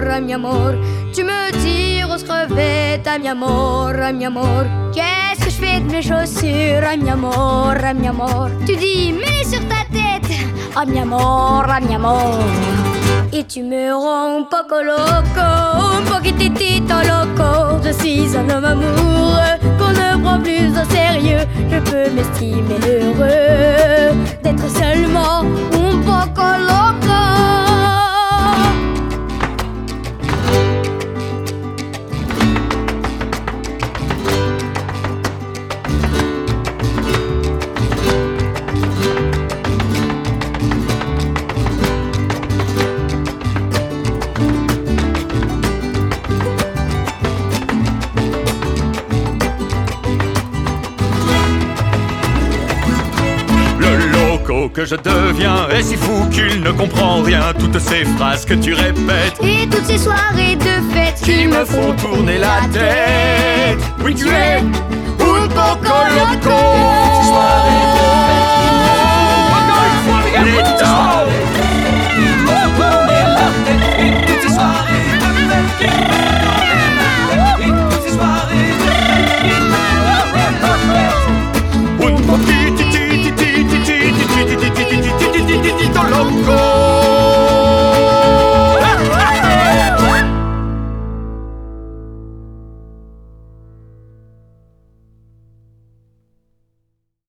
mi amor. Tu me tires au crevette, mi amor, mi amor. Qu'est-ce que je fais de mes chaussures, mi amor, mi amor. Tu dis, mets-les sur ta tête, mi amor, mi amor. Et tu me rends un poco loco, un poquitito loco. Je suis un homme amoureux qu'on ne prend plus au sérieux. Je peux m'estimer heureux d'être seulement un poco loco. Que je deviens est si fou qu'il ne comprend rien. Toutes ces phrases que tu répètes et toutes ces soirées de fête qui me font tourner la tête. Oui, tu es un poco loco. Soirée